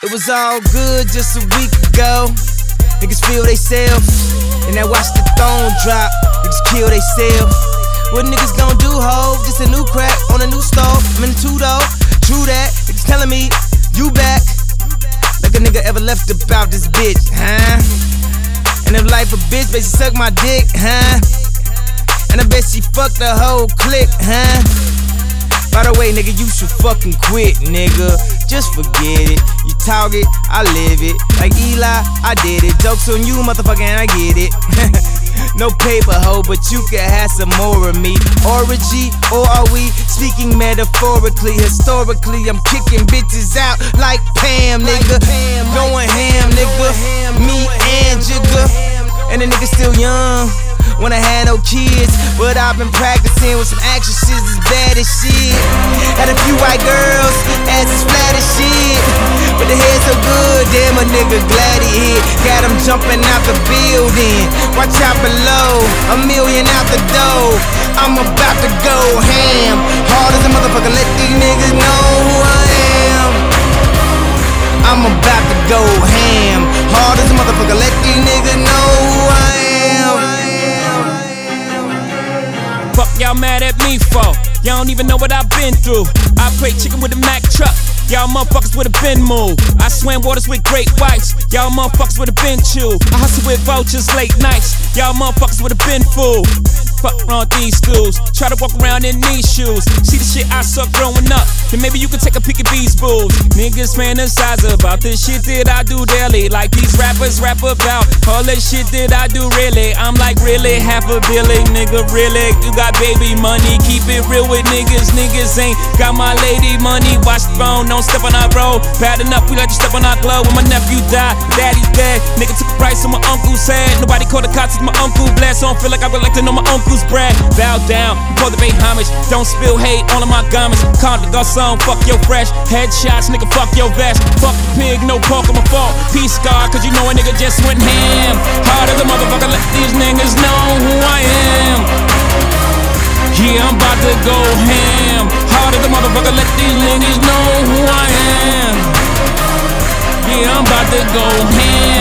It was all good just a week ago. Niggas feel they self, and I watch the throne drop. Niggas kill they self. What niggas gon' do, ho? Just a new crack on a new stove. I'm in the two-door, true that. Niggas telling me, you back. Like a nigga ever left about this bitch, huh? And if life a bitch, bet she suck my dick, huh? And I bet she fucked the whole clique, huh? By the way, nigga, you should fucking quit, nigga. Just forget it. You talk it, I live it. Like Eli, I did it. Jokes on you, motherfucker, and I get it. No paper, ho, but you can have some more of me. Orgy, or are we speaking metaphorically? Historically, I'm kicking bitches out like Pam, nigga. Going ham, nigga. Me and Jigga. And the nigga still young. When I had no kids, but I've been practicing with some actresses as bad as shit. Had a few white girls, ass as flat as shit. But the head so good, damn a nigga glad he hit. Got him jumping out the building. Watch out below, $1 million out the door. I'm about to go ham. Hard as a motherfucker, let these niggas know who I am. I'm about to go ham. Hard as a motherfucker, let these niggas know who I am. Fuck y'all mad at me for? Y'all don't even know what I've been through. I played chicken with a Mack truck. Y'all motherfuckers would've been moved. I swam waters with great whites. Y'all motherfuckers would've been chewed. I hustle with vultures late nights. Y'all motherfuckers would've been fooled. Fuck around these schools. Try to walk around in these shoes. See the shit I suck growing up. Then maybe you can take a peek at these fools. Niggas fantasize about this shit that I do daily. Like these rappers rap about all that shit that I do really. I'm like really half a billion, nigga, really. You got baby money, keep it real with niggas. Niggas ain't got my lady money. Watch the phone, don't step on our road. Bad enough, we let you step on our glove. When my nephew died, daddy's dead. Nigga took a price on my uncle's head. Nobody called the cops, my uncle blessed. So I don't feel like I would like to know my uncle's brag. Bow down, before the pay homage. Don't spill hate on my garments. Call the garçon, fuck your fresh. Headshots, nigga, fuck your vest. Fuck the pig, no pork on my fault. Peace God, cause you know a nigga just went ham. Hard as a motherfucker, let these niggas know who I am. Yeah, I'm about to go ham. Hard as a motherfucker, let these niggas know who I am. Yeah, I'm about to go ham.